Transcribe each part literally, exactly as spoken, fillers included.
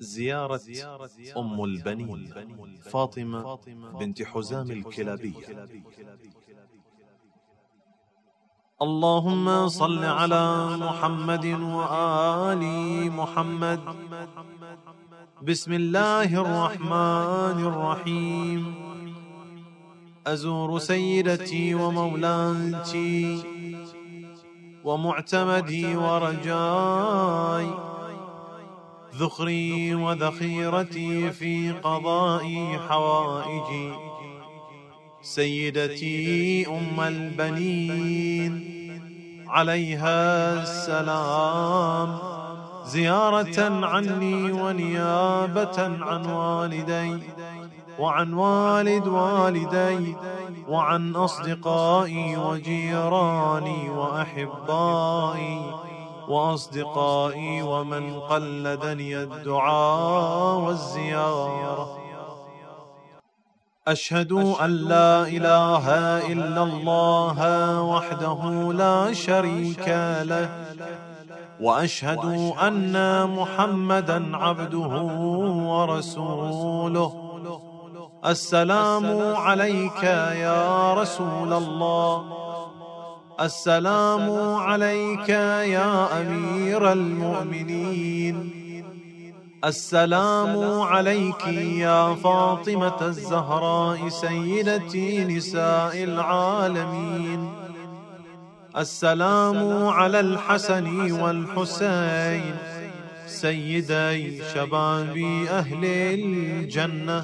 زيارة أم البنين فاطمة بنت حزام الكلابية. اللهم صل على محمد وآل محمد. بسم الله الرحمن الرحيم. أزور سيدتي ومولاتي ومعتمدي ورجاي، ذخري وذخيرتي في قضاء حوائجي، سيدتي أم البنين عليها السلام، زيارة عني ونيابة عن والدي وعن والد والدي وعن أصدقائي وجيراني وأحبائي وأصدقائي ومن قلدني الدعاء والزيارة. أشهد أن لا إله إلا الله وحده لا شريك له، وأشهد أن محمدا عبده ورسوله. السلام عليك يا رسول الله، السلام عليك يا أمير المؤمنين، السلام عليك يا فاطمة الزهراء سيدتي نساء العالمين، السلام على الحسن والحسين سيدي شباب أهل الجنة،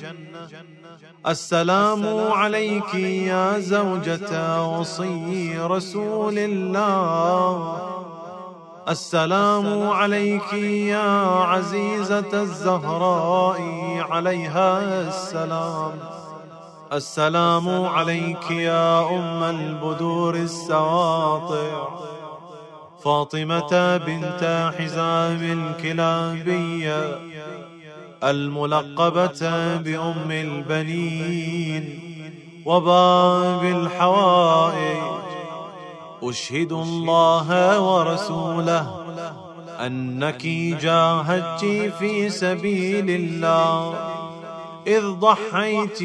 السلام عليك يا زوجة وصي رسول الله، السلام عليك يا عزيزة الزهراء عليها السلام، السلام عليك يا أم البدور السواطع فاطمة بنت حزام الكلابية الملقبة بأم البنين وباب الحوائج. أشهد الله ورسوله أنك جاهدت في سبيل الله، إذ ضحيت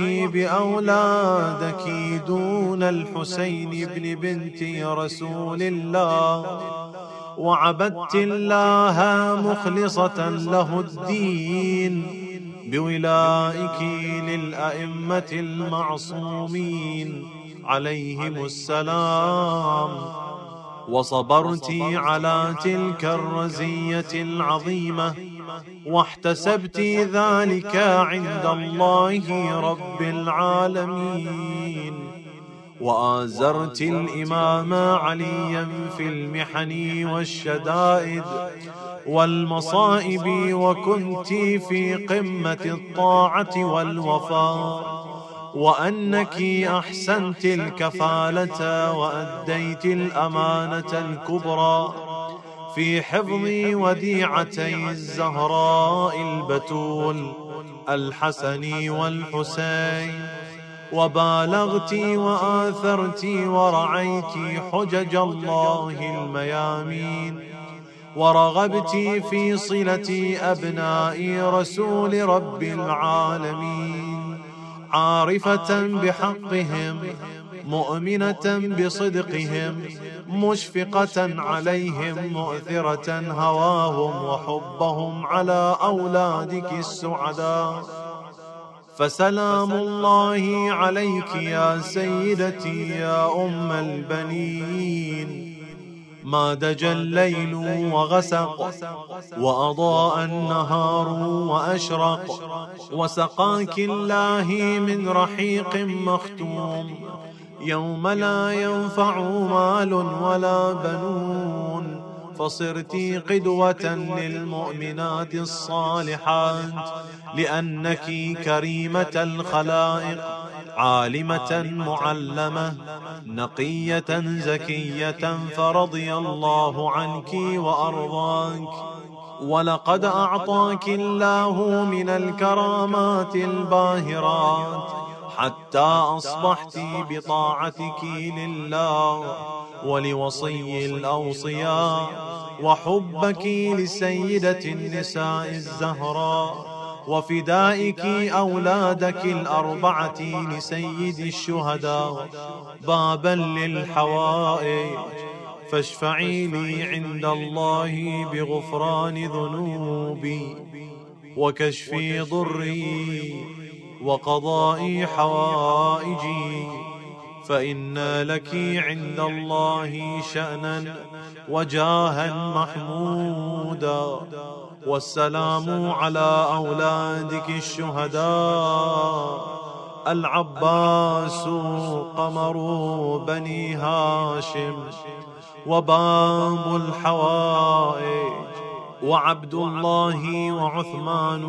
بأولادك دون الحسين بن بنت رسول الله، وعبدت الله مخلصة له الدين بولائك للأئمة المعصومين عليهم السلام، وصبرت على تلك الرزية العظيمة، واحتسبت ذلك عند الله رب العالمين، وآزرت الإمام عليا في المحن والشدائد والمصائب، وكنت في قمة الطاعة والوفاء، وأنك أحسنت الكفالة وأديت الأمانة الكبرى في حفظ وديعتي الزهراء البتول الحسن والحسين، وبالغت وآثرت ورعيت حجج الله الميامين، ورغبت في صلة أبناء رسول رب العالمين، عارفة بحقهم مؤمنة بصدقهم مشفقة عليهم مؤثرة هواهم وحبهم على أولادك السعداء. فسلام الله عليك يا سيدتي يا أم البنين. ما دجى الليل وغسق وأضاء النهار وأشرق، وسقاك الله من رحيق مختوم، يوم لا ينفع مال ولا بنون، فصرت قدوة للمؤمنات الصالحات، لأنك كريمة الخلائق، عالمة معلمة نقية زكية، فرضي الله عنك وأرضاك. ولقد أعطاك الله من الكرامات الباهرات حتى أصبحت بطاعتك لله ولوصي الأوصياء وحبك لسيدة النساء الزهراء، وفدائك أولادك الأربعة لسيد الشهداء بابا للحوائج، فاشفعي لي عند الله بغفران ذنوبي وكشف ضري وقضاء حوائجي، فإن لك عند الله شأنا وجاها محمودا. والسلام على أولادك الشهداء العباس قمر بني هاشم وباب الحوائج، وعبد الله وعثمان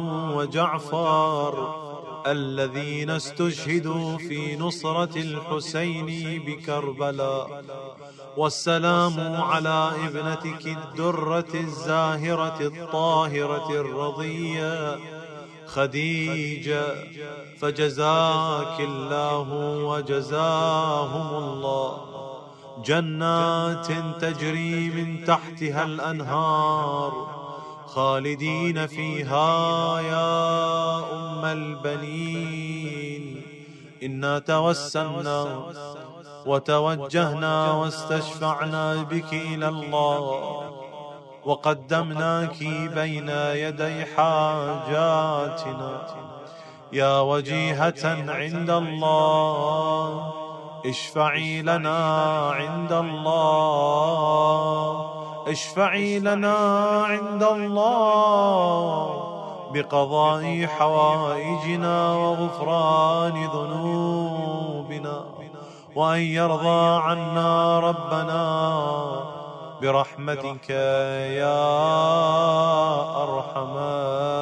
وجعفر الذين استشهدوا في نصرة الحسين بكربلاء. والسلام على ابنتك الدرة الزاهرة الطاهرة الرضية خديجة، فجزاك الله وجزاهم الله جنات تجري من تحتها الأنهار خالدين فيها يا أم البنين. إنا توسلنا وتوجهنا واستشفعنا بك إلى الله، وقدمناك بين يدي حاجاتنا يا وجيهة عند الله، اشفعي لنا عند الله، اشفعي لنا عند الله بقضاء حوائجنا وغفران ذنوبنا، وأن يرضى عنا ربنا برحمتك يا أرحم